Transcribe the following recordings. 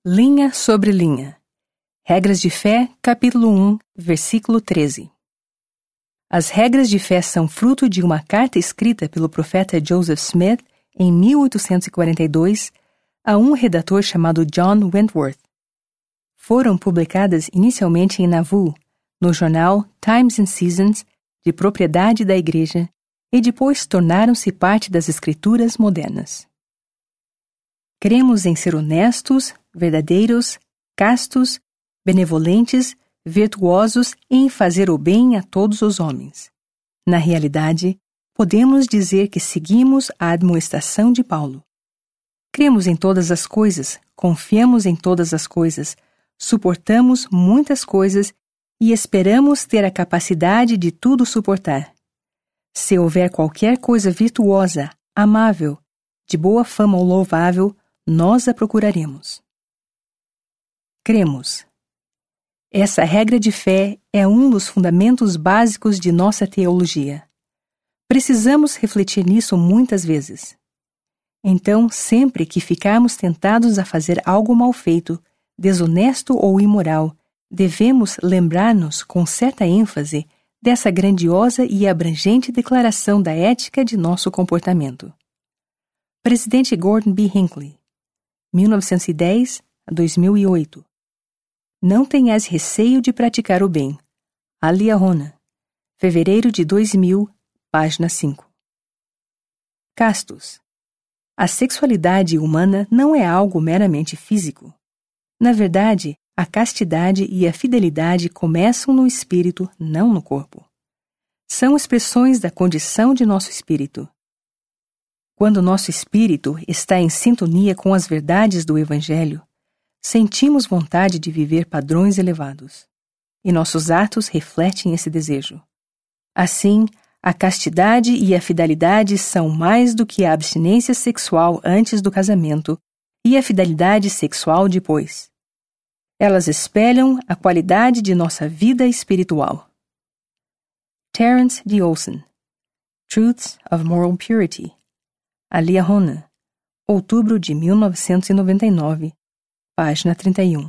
Linha sobre linha. Regras de fé, capítulo 1, versículo 13. As regras de fé são fruto de uma carta escrita pelo profeta Joseph Smith em 1842 a um redator chamado John Wentworth. Foram publicadas inicialmente em Nauvoo, no jornal Times and Seasons, de propriedade da Igreja, e depois tornaram-se parte das Escrituras modernas. Cremos em ser honestos, verdadeiros, castos, benevolentes, virtuosos e em fazer o bem a todos os homens. Na realidade, podemos dizer que seguimos a admoestação de Paulo. Cremos em todas as coisas, confiamos em todas as coisas, suportamos muitas coisas e esperamos ter a capacidade de tudo suportar. Se houver qualquer coisa virtuosa, amável, de boa fama ou louvável, nós a procuraremos. Cremos. Essa regra de fé é um dos fundamentos básicos de nossa teologia. Precisamos refletir nisso muitas vezes. Então, sempre que ficarmos tentados a fazer algo mal feito, desonesto ou imoral, devemos lembrar-nos com certa ênfase dessa grandiosa e abrangente declaração da ética de nosso comportamento. Presidente Gordon B. Hinckley, 1910 a 2008. Não tenhas receio de praticar o bem. Ali Ahona, fevereiro de 2000, página 5. Castos. A sexualidade humana não é algo meramente físico. Na verdade, a castidade e a fidelidade começam no espírito, não no corpo. São expressões da condição de nosso espírito. Quando nosso espírito está em sintonia com as verdades do Evangelho, sentimos vontade de viver padrões elevados. E nossos atos refletem esse desejo. Assim, a castidade e a fidelidade são mais do que a abstinência sexual antes do casamento e a fidelidade sexual depois. Elas espelham a qualidade de nossa vida espiritual. Terence D. Olson, Truths of Moral Purity, Ali Ahona, outubro de 1999, página 31.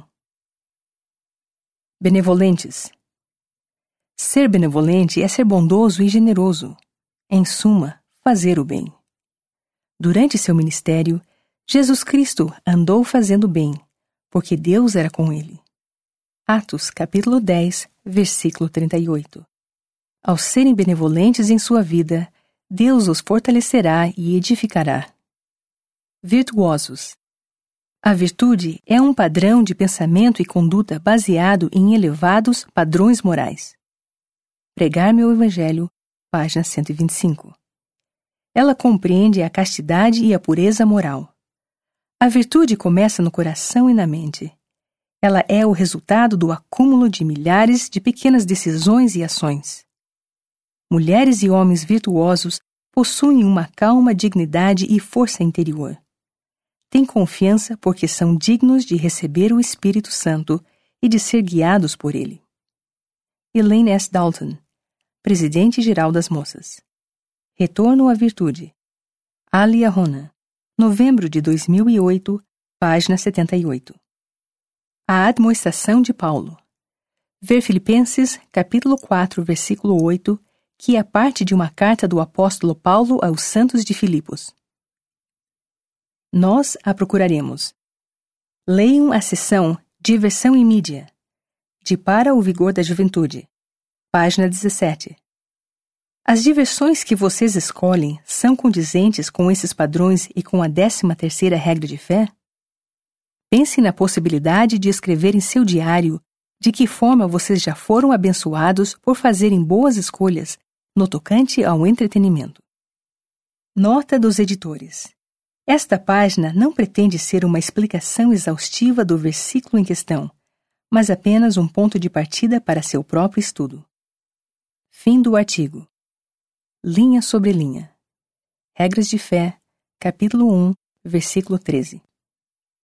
Benevolentes. Ser benevolente é ser bondoso e generoso. Em suma, fazer o bem. Durante seu ministério, Jesus Cristo andou fazendo bem, porque Deus era com ele. Atos, capítulo 10, versículo 38. Ao serem benevolentes em sua vida, Deus os fortalecerá e edificará. Virtuosos. A virtude é um padrão de pensamento e conduta baseado em elevados padrões morais. Pregar meu Evangelho, página 125. Ela compreende a castidade e a pureza moral. A virtude começa no coração e na mente. Ela é o resultado do acúmulo de milhares de pequenas decisões e ações. Mulheres e homens virtuosos possuem uma calma dignidade e força interior. Têm confiança porque são dignos de receber o Espírito Santo e de ser guiados por ele. Elaine S. Dalton, Presidente-Geral das Moças. Retorno à Virtude. Ali Ahona, novembro de 2008, página 78. A admoestação de Paulo. Ver Filipenses, capítulo 4, versículo 8, que é parte de uma carta do apóstolo Paulo aos santos de Filipos. Nós a procuraremos. Leiam a seção Diversão e Mídia, de Para o Vigor da Juventude, página 17. As diversões que vocês escolhem são condizentes com esses padrões e com a 13ª regra de fé? Pensem na possibilidade de escrever em seu diário de que forma vocês já foram abençoados por fazerem boas escolhas no tocante ao entretenimento. Nota dos editores. Esta página não pretende ser uma explicação exaustiva do versículo em questão, mas apenas um ponto de partida para seu próprio estudo. Fim do artigo. Linha sobre linha. Regras de fé, capítulo 1, versículo 13.